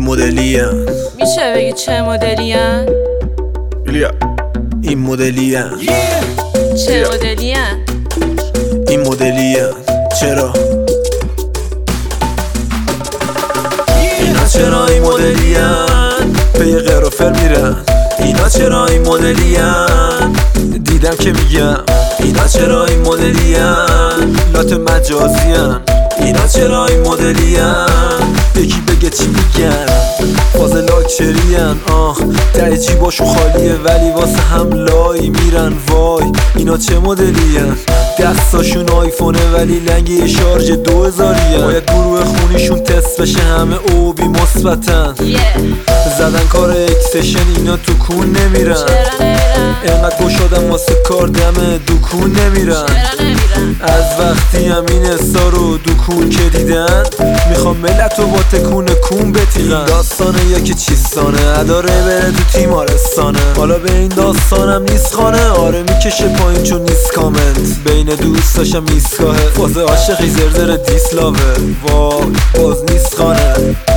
مدلیان میشه بگی چه مدلیان؟ این مدلیان چه مدلیان؟ این مدلیان چرا؟ اینا چرا این مدلیان؟ به یه قرافر میرن اینا چرا این مدلیان؟ دیدم که میگم اینا چرا این مدلیان؟ لات مجازیان اینا چرا این مدلیان؟ یکی بگه چی میگن فاز لاکچریان ته جیباشو خالیه ولی واسه هم لای میرن وای اینا چه مدلیان؟ دستاشون آیفونه ولی لنگ شارژ 2000 باید گروه خونیشون تست بشه همه او بی مثبتن زدن کار اکسشن اینا تو کون نمیرن اینقدر گشادم واسه کار دم دکون نمیرن از وقتی همین استارو دکون که دیدن میخوام ملت رو با تکون کون بتیغن داستانه یا که چیستانه اداره بره تو تیمارستانه حالا به این داستانم نیست خانه آره میکشه پایین چون نیست کامنت بین دوستاشم ایستگاهه فاز عاشقی زرزر دیسلاوه وای باز نیست خانه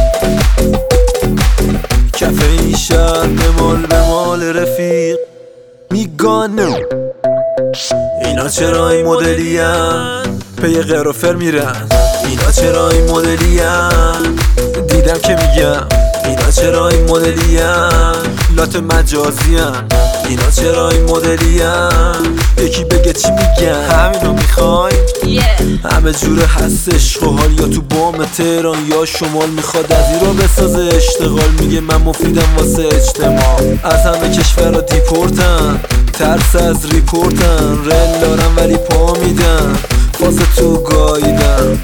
کفه این شهر به مال رفیق میگانه اینا چرا این مدلیان؟ به یه قرافر میرن اینا چرا این مدلیان؟ دیدم که میگم اینا چرا این مدلیان؟ لات مجازیان اینا چرا این مدلیان؟ یکی بگه چی میگن همینو میخوای؟ همه جوره هست عشق و حال یا تو بام تهران یا شمال میخواد از ایران بسازه اشتغال میگه من مفیدم واسه اجتماع از همه کشورها دیپورتن ترس از ریپورتن رل دارم ولی پا میدن فاز تو گاییدن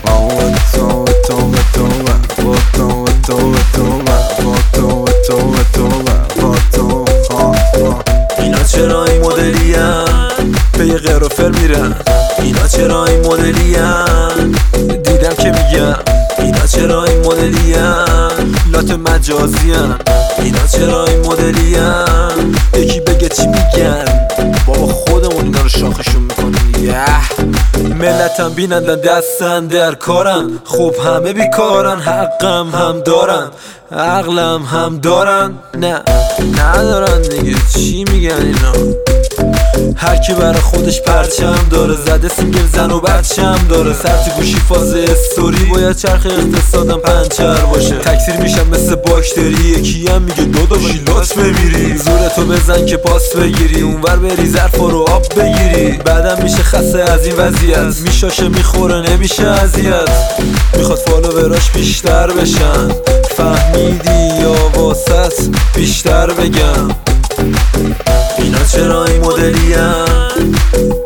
اینا چرا این مدلیان؟ به یه قرافر میرن اینا چرا این مدلیان؟ دیدم که میگم اینا چرا این مدلیان؟ لات مجازیان اینا چرا این مدلیان؟ یکی بگه چی میگن بابا خودمون اینا رو شاخشون میکنیم دیگه ملتم بینندن دستن در کارن خب همه بیکارن حقم هم دارن عقلم هم دارن نه ندارن دیگه چی میگن اینا هر کی برای خودش پرچم داره زده سینگل زن و بچم داره سر تو گوشی فاز استوری باید چرخ اقتصادم پنچر باشه تکثیر میشم مثل باکتری یکی هم میگه داداشی لات بمیری زورتو بزن که پاس بگیری اونور بری ظرفا رو آب بگیری بعدم میشه خسته از این وضعیت میشاشه میخوره نمیشه اذیت میخواد فالووراش بیشتر بشن فهمیدی یا واسط بیشتر بگم اینا چرا این مدلیان؟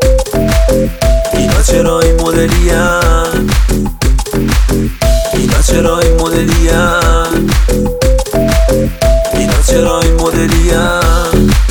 اینا چرا این مدلیان؟ اینا چرا این مدلیان؟ اینا چرا این مدلیان؟